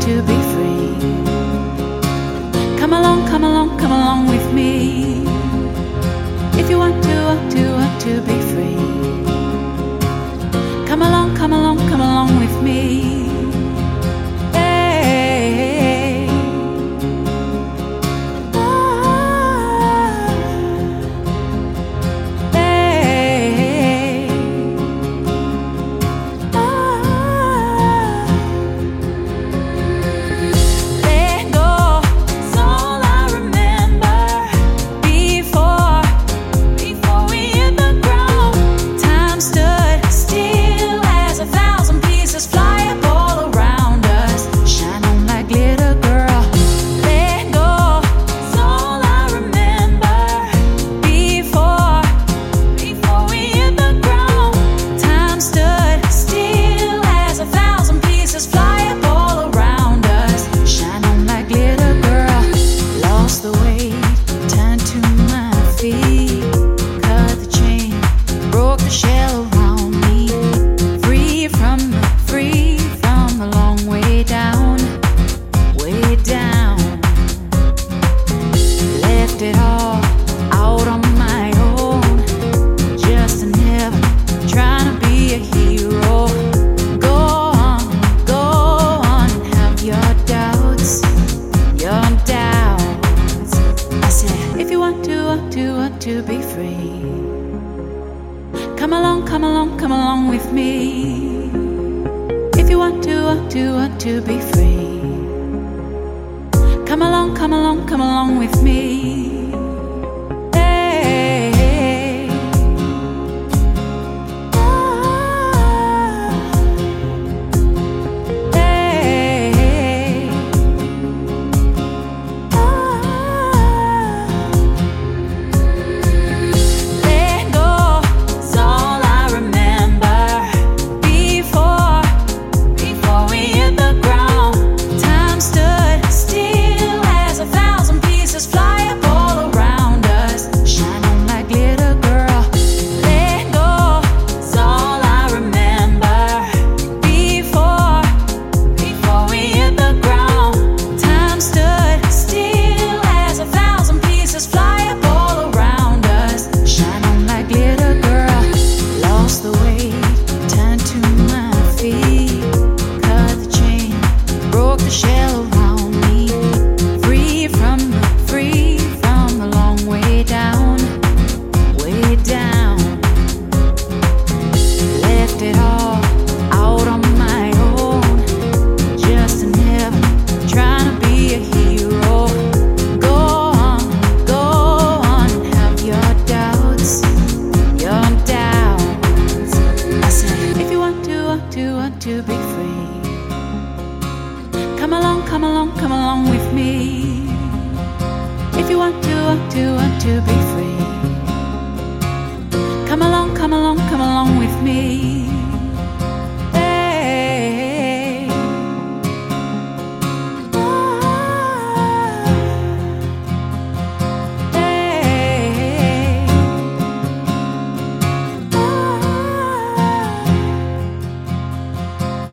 to be free. Come along, come along, come along with me. If you want to be free. Come along, come along, come along with me. Hey. Hey. Let go is all I remember before we hit the ground. Time stood still as 1,000 pieces fly up all around us, shine on like glitter, girl. Let go is all I remember before we hit the ground. Time stood still as 1,000 pieces fly up all around us, shine on like glitter, girl. Lost the weight, turned to my feet, cut the chain, broke the shell around me. Free from the long way down, way down. Left it all out on my own, just an heaven, trying to be a hero. Go on, have your doubts, your doubts. I said, if you want to be free. Come along, come along, come along with me. If you want to be free. Come along, come along, come along with me. Hey. Hey. Let go is all I remember before we hit the ground. Time stood still as 1,000 pieces fly up all around us, shine on like glitter, girl. Let go is all I remember before we hit the ground. Time stood still as 1,000 pieces fly up all around us, shine on like glitter, girl. Lost the weight, turned to my feet, cut the chain, broke the shell around me. Free from the long way down, way down. Left it all out on my own, just in heaven, trying to be a hero. Go on, have your doubts, your doubts. I said, if you want to be free. Come along, come along, come along with me. If you want to be free. Come along, come along, come along with me.